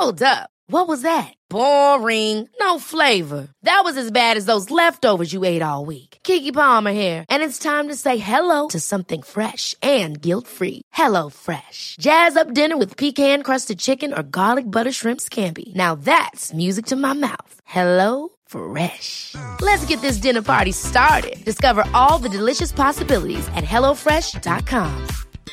Hold up. What was that? Boring. No flavor. That was as bad as those leftovers you ate all week. Keke Palmer here, and it's time to say hello to something fresh and guilt-free. Hello Fresh. Jazz up dinner with pecan-crusted chicken or garlic butter shrimp scampi. Now that's music to my mouth. Hello Fresh. Let's get this dinner party started. Discover all the delicious possibilities at hellofresh.com.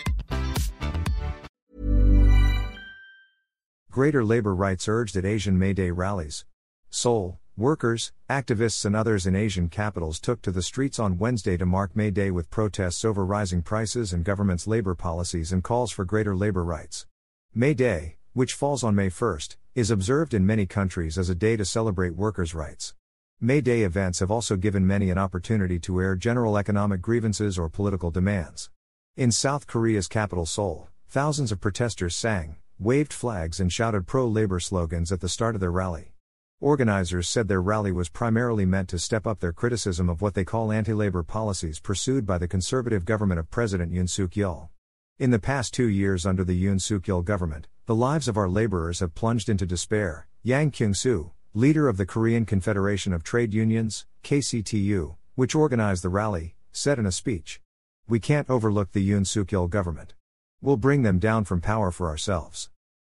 Greater labor rights urged at Asian May Day rallies. Seoul, workers, activists and others in Asian capitals took to the streets on Wednesday to mark May Day with protests over rising prices and government's labor policies and calls for greater labor rights. May Day, which falls on May 1st, is observed in many countries as a day to celebrate workers' rights. May Day events have also given many an opportunity to air general economic grievances or political demands. In South Korea's capital Seoul, thousands of protesters sang, waved flags and shouted pro-labor slogans at the start of their rally. Organizers said their rally was primarily meant to step up their criticism of what they call anti-labor policies pursued by the conservative government of President Yoon Suk-yeol. In the past 2 years under the Yoon Suk-yeol government, the lives of our laborers have plunged into despair, Yang Kyung-soo, leader of the Korean Confederation of Trade Unions, KCTU, which organized the rally, said in a speech. "We can't overlook the Yoon Suk-yeol government. We'll bring them down from power for ourselves."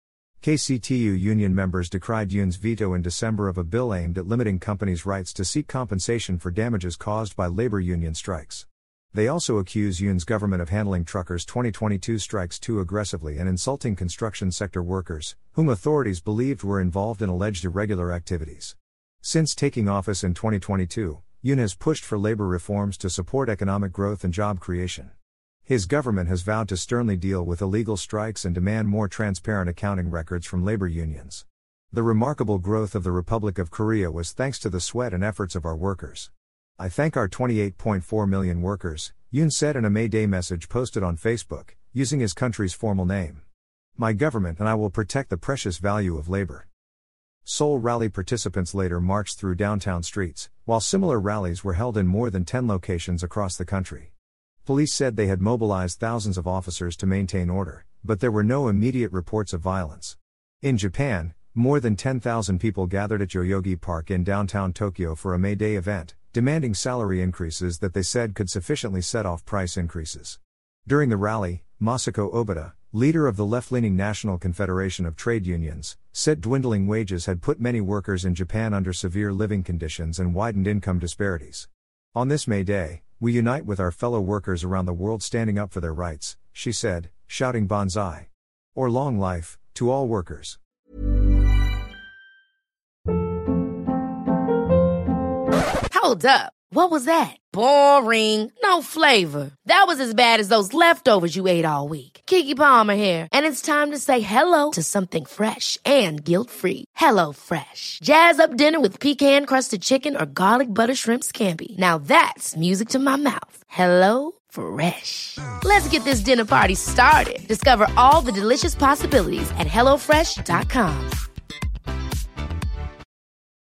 KCTU union members decried Yoon's veto in December of a bill aimed at limiting companies' rights to seek compensation for damages caused by labor union strikes. They also accuse Yoon's government of handling truckers' 2022 strikes too aggressively and insulting construction sector workers, whom authorities believed were involved in alleged irregular activities. Since taking office in 2022, Yoon has pushed for labor reforms to support economic growth and job creation. His government has vowed to sternly deal with illegal strikes and demand more transparent accounting records from labor unions. The remarkable growth of the Republic of Korea was thanks to the sweat and efforts of our workers. I thank our 28.4 million workers, Yoon said in a May Day message posted on Facebook, using his country's formal name. My government and I will protect the precious value of labor. Seoul rally participants later marched through downtown streets, while similar rallies were held in more than 10 locations across the country. Police said they had mobilized thousands of officers to maintain order, but there were no immediate reports of violence. In Japan, more than 10,000 people gathered at Yoyogi Park in downtown Tokyo for a May Day event, demanding salary increases that they said could sufficiently set off price increases. During the rally, Masako Obata, leader of the left-leaning National Confederation of Trade Unions, said dwindling wages had put many workers in Japan under severe living conditions and widened income disparities. On this May Day, we unite with our fellow workers around the world standing up for their rights, she said, shouting Banzai! Or long life, to all workers. Hold up. What was that? Boring. No flavor. That was as bad as those leftovers you ate all week. Keke Palmer here, and it's time to say hello to something fresh and guilt-free. Hello Fresh. Jazz up dinner with pecan-crusted chicken or garlic butter shrimp scampi. Now that's music to my mouth. Hello Fresh. Let's get this dinner party started. Discover all the delicious possibilities at hellofresh.com.